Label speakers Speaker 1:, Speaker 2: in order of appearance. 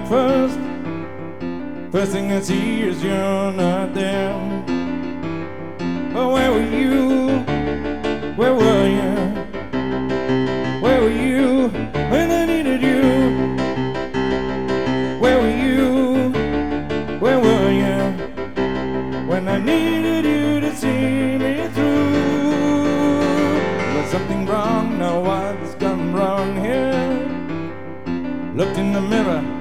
Speaker 1: breakfast. First thing I see is you're not there. Oh, where were you? Where were you? Where were you when I needed you? Where were you? Where were you when I needed you to see me through? Was something wrong? Now what's gone wrong here? Looked in the mirror,